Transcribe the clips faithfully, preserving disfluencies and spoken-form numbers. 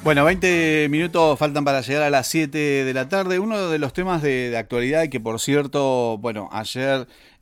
Bueno, veinte minutos faltan para llegar a las siete de la tarde. Uno de los temas de, de actualidad y que, por cierto, bueno, ayer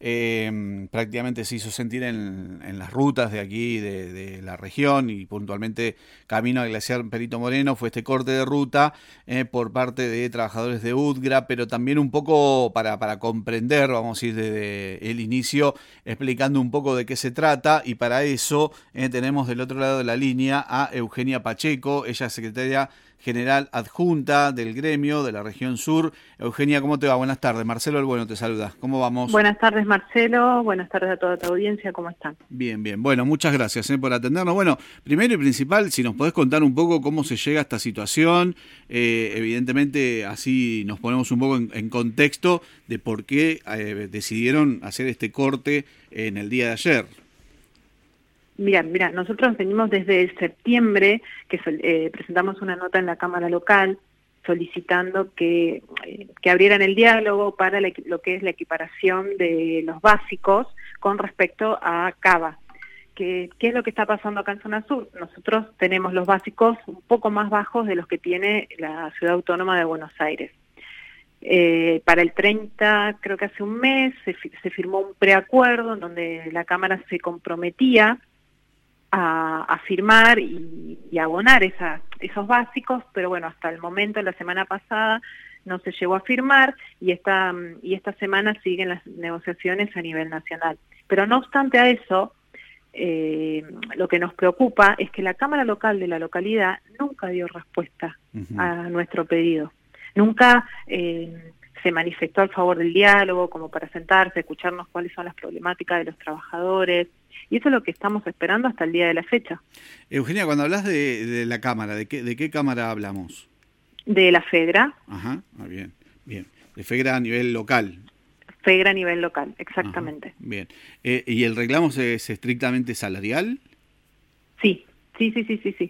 eh, prácticamente se hizo sentir en, en las rutas de aquí, de, de la región y puntualmente camino al glaciar Perito Moreno, fue este corte de ruta eh, por parte de trabajadores de UTGRA, pero también un poco para, para comprender, vamos a ir desde el inicio, explicando un poco de qué se trata, y para eso eh, tenemos del otro lado de la línea a Eugenia Pacheco. Ella es secretaria general adjunta del gremio de la región sur. Eugenia, ¿cómo te va? Buenas tardes. Marcelo El Bueno te saluda. ¿Cómo vamos? Buenas tardes, Marcelo. Buenas tardes a toda tu audiencia. ¿Cómo están? Bien, bien. Bueno, muchas gracias eh, por atendernos. Bueno, primero y principal, si nos podés contar un poco cómo se llega a esta situación, eh, evidentemente así nos ponemos un poco en, en contexto de por qué eh, decidieron hacer este corte en el día de ayer. Mira, mira, nosotros venimos desde septiembre, que eh, presentamos una nota en la Cámara Local solicitando que, eh, que abrieran el diálogo para la, lo que es la equiparación de los básicos con respecto a Cava. ¿Qué, ¿Qué es lo que está pasando acá en Zona Sur? Nosotros tenemos los básicos un poco más bajos de los que tiene la Ciudad Autónoma de Buenos Aires. Eh, para el treinta, creo que hace un mes, se, se firmó un preacuerdo en donde la Cámara se comprometía A, a firmar y, y abonar esa, esos básicos, pero bueno, hasta el momento, la semana pasada, no se llegó a firmar y esta, y esta semana siguen las negociaciones a nivel nacional. Pero no obstante a eso, eh, lo que nos preocupa es que la Cámara Local de la localidad nunca dio respuesta uh-huh. a nuestro pedido. Nunca eh, se manifestó a favor del diálogo, como para sentarse, escucharnos cuáles son las problemáticas de los trabajadores. Y eso es lo que estamos esperando hasta el día de la fecha. Eugenia, cuando hablas de, de la Cámara, ¿de qué, de qué Cámara hablamos? De la FEGRA. Ajá, ah, bien, bien. De FEGRA a nivel local. FEGRA a nivel local, exactamente. Ajá, bien. Eh, ¿Y el reclamo es, es estrictamente salarial? Sí, sí, sí, sí, sí, sí.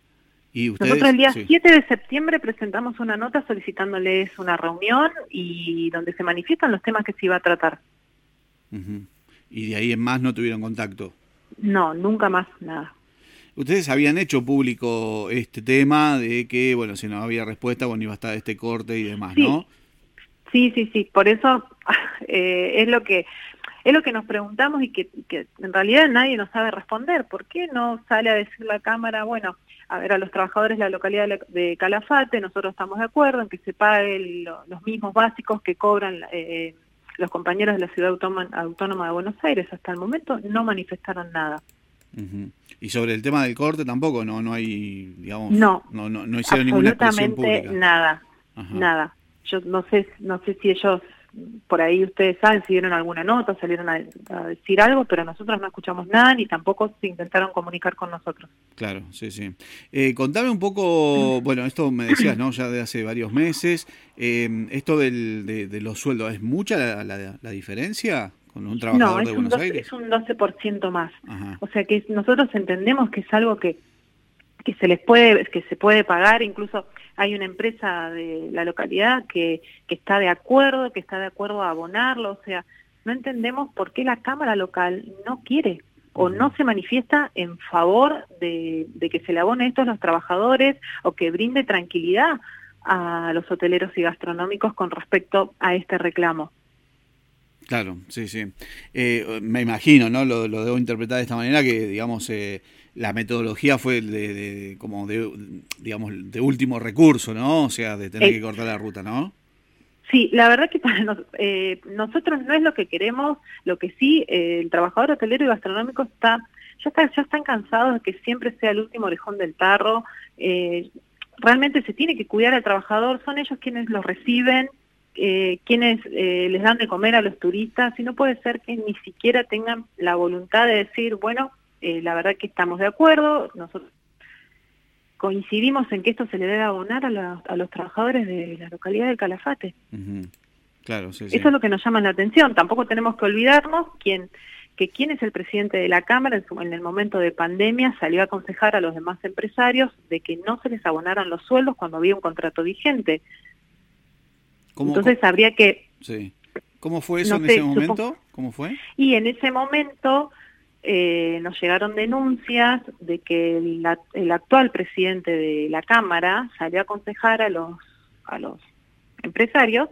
¿Y ustedes? Nosotros el día sí. siete de septiembre presentamos una nota solicitándoles una reunión y donde se manifiestan los temas que se iba a tratar. Uh-huh. ¿Y de ahí en más no tuvieron contacto? No, nunca más, nada. Ustedes habían hecho público este tema de que, bueno, si no había respuesta, bueno, iba a estar este corte y demás, sí. ¿no? Sí, sí, sí, por eso eh, es lo que es lo que nos preguntamos y que, que en realidad nadie nos sabe responder. ¿Por qué no sale a decir la Cámara, bueno, a ver, a los trabajadores de la localidad de Calafate, nosotros estamos de acuerdo en que se paguen lo, los mismos básicos que cobran eh, los compañeros de la Ciudad Autónoma de Buenos Aires? Hasta el momento no manifestaron nada. Uh-huh. Y sobre el tema del corte tampoco, no no hay, digamos, no, no, no, no hicieron ninguna expresión pública. Absolutamente nada, Ajá. nada. Yo no sé, no sé si ellos, por ahí ustedes saben, si dieron alguna nota, salieron a, a decir algo, pero nosotros no escuchamos nada ni tampoco se intentaron comunicar con nosotros. Claro, sí, sí. Eh, contame un poco, bueno, esto me decías, ¿no? Ya de hace varios meses, eh, esto del, de, de los sueldos, ¿es mucha la, la, la diferencia con un trabajador no, de Buenos doce, Aires? Es un doce por ciento más. Ajá. O sea que nosotros entendemos que es algo que que se les puede que se puede pagar. Incluso hay una empresa de la localidad que, que está de acuerdo, que está de acuerdo a abonarlo. O sea, no entendemos por qué la Cámara Local no quiere o no se manifiesta en favor de, de que se le abone esto a los trabajadores o que brinde tranquilidad a los hoteleros y gastronómicos con respecto a este reclamo. Claro, sí, sí. Eh, me imagino, ¿no? Lo, lo debo interpretar de esta manera, que, digamos, eh, la metodología fue de, de como de, digamos, de último recurso, ¿no? O sea, de tener eh, que cortar la ruta, ¿no? Sí, la verdad que para nos, eh, nosotros no es lo que queremos. Lo que sí, eh, el trabajador hotelero y gastronómico está ya está ya están cansados de que siempre sea el último orejón del tarro. Eh, realmente se tiene que cuidar al trabajador, son ellos quienes los reciben, Eh, quienes eh, les dan de comer a los turistas, y no puede ser que ni siquiera tengan la voluntad de decir, bueno, eh, la verdad que estamos de acuerdo, nosotros coincidimos en que esto se le debe abonar a, la, a los trabajadores de la localidad de Calafate. Uh-huh. Claro, sí, sí. Eso es lo que nos llama la atención. Tampoco tenemos que olvidarnos quién, que quién es el presidente de la Cámara. En, su, en el momento de pandemia salió a aconsejar a los demás empresarios de que no se les abonaran los sueldos cuando había un contrato vigente. ¿Cómo, Entonces cómo, habría que... Sí. ¿Cómo fue eso no en sé, ese momento? supongo, ¿Cómo fue? Y en ese momento eh, nos llegaron denuncias de que el, el actual presidente de la Cámara salió a aconsejar a los, a los empresarios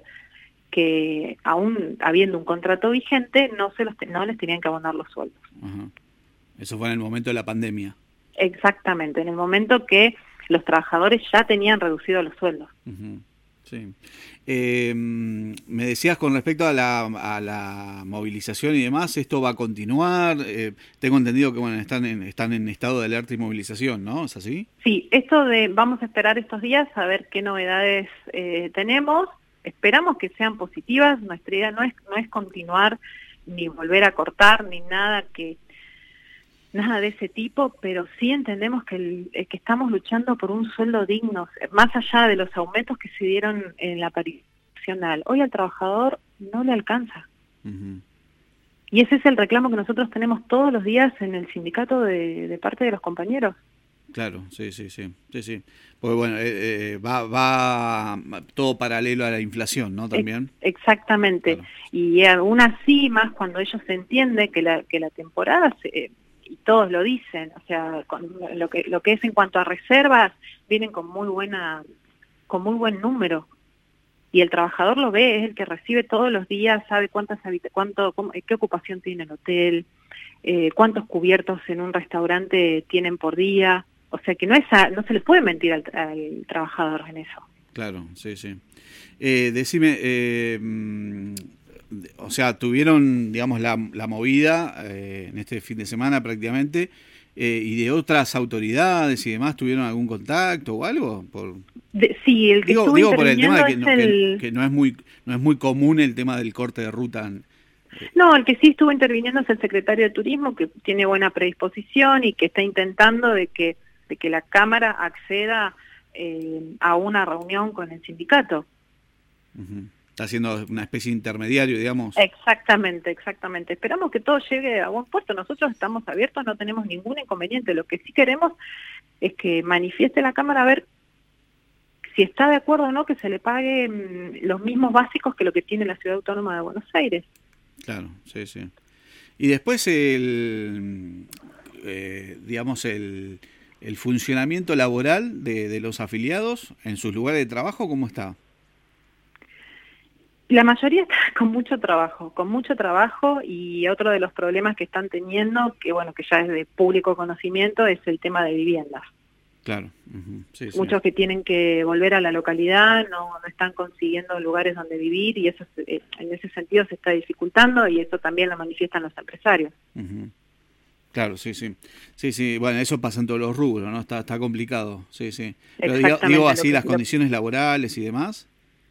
que aún habiendo un contrato vigente no se los no les tenían que abonar los sueldos. Ajá. Eso fue en el momento de la pandemia. Exactamente, en el momento que los trabajadores ya tenían reducido los sueldos. Uh-huh. Sí. Eh, me decías con respecto a la, a la movilización y demás, ¿esto va a continuar? Eh, tengo entendido que bueno están en, están en estado de alerta y movilización, ¿no? ¿Es así? Sí, esto de vamos a esperar estos días a ver qué novedades eh, tenemos. Esperamos que sean positivas. Nuestra idea no es no es continuar ni volver a cortar ni nada que nada de ese tipo, pero sí entendemos que el, que estamos luchando por un sueldo digno, más allá de los aumentos que se dieron en la paridad nacional. Hoy al trabajador no le alcanza. Uh-huh. Y ese es el reclamo que nosotros tenemos todos los días en el sindicato de, de parte de los compañeros. Claro, sí, sí, sí, sí, sí. Porque bueno, eh, eh, va, va todo paralelo a la inflación, ¿no? También. Exactamente. Claro. Y aún así, más cuando ellos entienden que la que la temporada se, y todos lo dicen, o sea, con lo que lo que es en cuanto a reservas vienen con muy buena, con muy buen número. Y el trabajador lo ve, es el que recibe todos los días, sabe cuántas habita, cuánto, cómo, qué ocupación tiene el hotel, eh, cuántos cubiertos en un restaurante tienen por día. O sea que no es a, no se le puede mentir al, al trabajador en eso. Claro, sí, sí. Eh, decime, eh, o sea, tuvieron, digamos, la, la movida eh, en este fin de semana prácticamente, eh, y de otras autoridades y demás, ¿tuvieron algún contacto o algo? Por... De, sí, el que digo, estuvo digo por el tema de que, es no, el... que, que no es muy no es muy común el tema del corte de ruta. En, No, el que sí estuvo interviniendo es el secretario de Turismo, que tiene buena predisposición y que está intentando de que de que la Cámara acceda eh, a una reunión con el sindicato. Uh-huh. Está haciendo una especie de intermediario, digamos. Exactamente, exactamente. Esperamos que todo llegue a buen puerto. Nosotros estamos abiertos, no tenemos ningún inconveniente. Lo que sí queremos es que manifieste la Cámara a ver si está de acuerdo o no que se le paguen los mismos básicos que lo que tiene la Ciudad Autónoma de Buenos Aires. Claro, sí, sí. Y después el, eh, digamos, el... ¿El funcionamiento laboral de, de los afiliados en sus lugares de trabajo cómo está? La mayoría está con mucho trabajo, con mucho trabajo y otro de los problemas que están teniendo, que bueno, que ya es de público conocimiento, es el tema de viviendas. Claro. Uh-huh. Sí, Muchos sí. que tienen que volver a la localidad, no, no están consiguiendo lugares donde vivir y eso en ese sentido se está dificultando y eso también lo manifiestan los empresarios. Uh-huh. Claro, sí, sí. Sí, sí, bueno, eso pasa en todos los rubros, ¿no? Está está complicado, sí, sí. Pero digo, digo así, que, las lo... condiciones laborales y demás.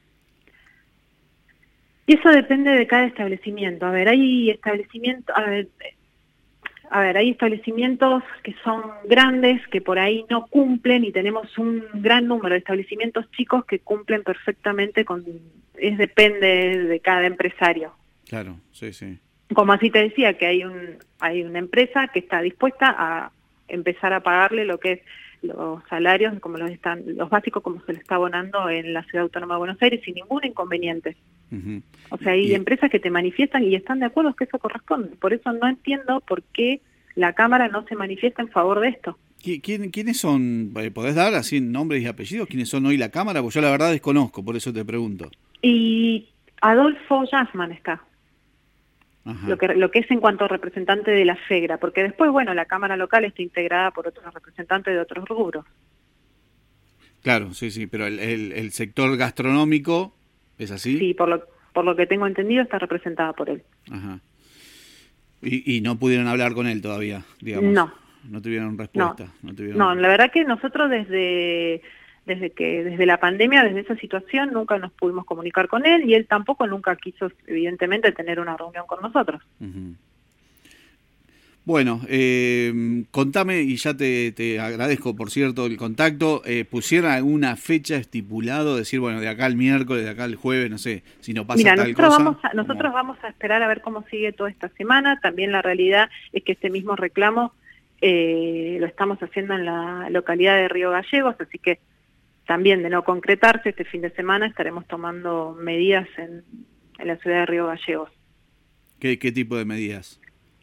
Y eso depende de cada establecimiento. A ver, hay establecimientos, a ver, a ver, hay establecimientos que son grandes, que por ahí no cumplen, y tenemos un gran número de establecimientos chicos que cumplen perfectamente con, es depende de cada empresario. Claro, sí, sí. Como así te decía, que hay un hay una empresa que está dispuesta a empezar a pagarle lo que es los salarios, como los están los básicos, como se le está abonando en la Ciudad Autónoma de Buenos Aires, sin ningún inconveniente. Uh-huh. O sea, hay y... empresas que te manifiestan y están de acuerdo que eso corresponde. Por eso no entiendo por qué la Cámara no se manifiesta en favor de esto. ¿Quién, ¿Quiénes son? ¿Podés dar así nombres y apellidos? ¿Quiénes son hoy la Cámara? Porque yo la verdad desconozco, por eso te pregunto. Y Adolfo Yasman está. Lo que, lo que es en cuanto a representante de la FEGRA, porque después, bueno, la Cámara Local está integrada por otros representantes de otros rubros. Claro, sí, sí, pero el, el, el sector gastronómico, ¿es así? Sí, por lo, por lo que tengo entendido está representada por él. Ajá. Y, y no pudieron hablar con él todavía, digamos. No. No tuvieron respuesta. No, no, tuvieron... no la verdad que nosotros desde... desde que desde la pandemia, desde esa situación, nunca nos pudimos comunicar con él y él tampoco nunca quiso, evidentemente, tener una reunión con nosotros. Uh-huh. Bueno, eh, contame, y ya te, te agradezco, por cierto, el contacto, eh, ¿pusieron alguna fecha estipulado? Decir, bueno, de acá al miércoles, de acá al jueves, no sé, si no pasa Mira, tal nosotros cosa. Vamos a, nosotros vamos a esperar a ver cómo sigue toda esta semana. También la realidad es que este mismo reclamo eh, lo estamos haciendo en la localidad de Río Gallegos, así que también de no concretarse, este fin de semana estaremos tomando medidas en, en la ciudad de Río Gallegos. ¿Qué, qué tipo de medidas? Y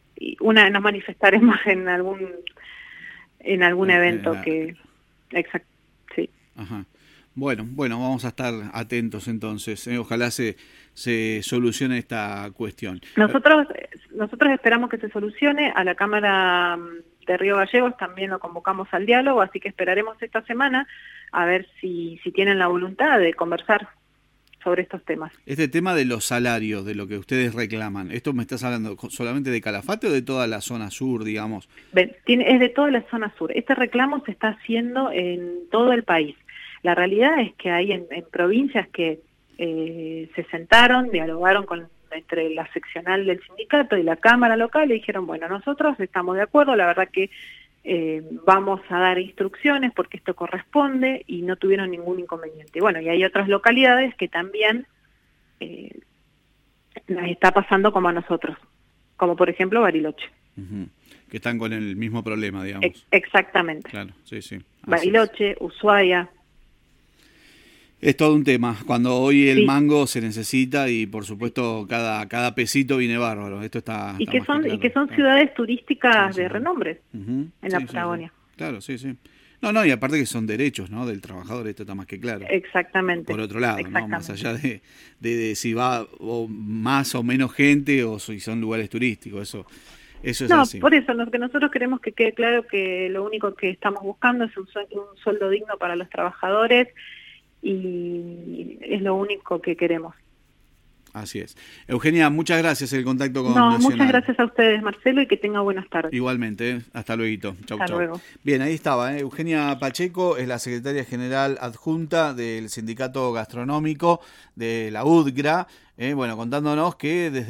una nos manifestaremos en algún en algún En- en evento la- que exacto, sí. Ajá. Bueno, bueno, vamos a estar atentos entonces. ¿eh? Ojalá se, se solucione esta cuestión. Nosotros nosotros esperamos que se solucione. A la Cámara de Río Gallegos también lo convocamos al diálogo, así que esperaremos esta semana a ver si si tienen la voluntad de conversar sobre estos temas. Este tema de los salarios, de lo que ustedes reclaman, ¿esto me estás hablando solamente de Calafate o de toda la zona sur, digamos? Ven, tiene, es de toda la zona sur. Este reclamo se está haciendo en todo el país. La realidad es que hay en, en provincias que eh, se sentaron, dialogaron con entre la seccional del sindicato y la Cámara local y dijeron, bueno, nosotros estamos de acuerdo, la verdad que eh, vamos a dar instrucciones porque esto corresponde y no tuvieron ningún inconveniente. Bueno, y hay otras localidades que también eh, las está pasando como a nosotros, como por ejemplo Bariloche. Uh-huh. Que están con el mismo problema, digamos. Ex exactamente. Claro, sí, sí. Así Bariloche, es. Ushuaia. Es todo un tema. Cuando hoy el Sí. mango se necesita y por supuesto cada cada pesito viene bárbaro. Esto está, Y está que más son claro. y que son Claro. ciudades turísticas Sí, sí, de sí. renombre Uh-huh. en la Sí, sí, Patagonia. sí. Claro, sí, sí. No, no, y aparte que son derechos, ¿no? Del trabajador, esto está más que claro. Exactamente. Por otro lado, ¿no? Exactamente. Más allá de, de, de si va o más o menos gente o si son lugares turísticos, eso eso es No, así. por eso lo que nosotros queremos que quede claro que lo único que estamos buscando es un, suel- un sueldo digno para los trabajadores y es lo único que queremos. Así es. Eugenia, muchas gracias el contacto con No, Nacional. muchas gracias a ustedes, Marcelo, y que tenga buenas tardes. Igualmente, ¿eh? Hasta luego. Chau, Hasta chau. luego. Bien, ahí estaba. ¿eh? Eugenia Pacheco es la secretaria general adjunta del Sindicato Gastronómico de la U D G R A. ¿eh? Bueno, contándonos que desde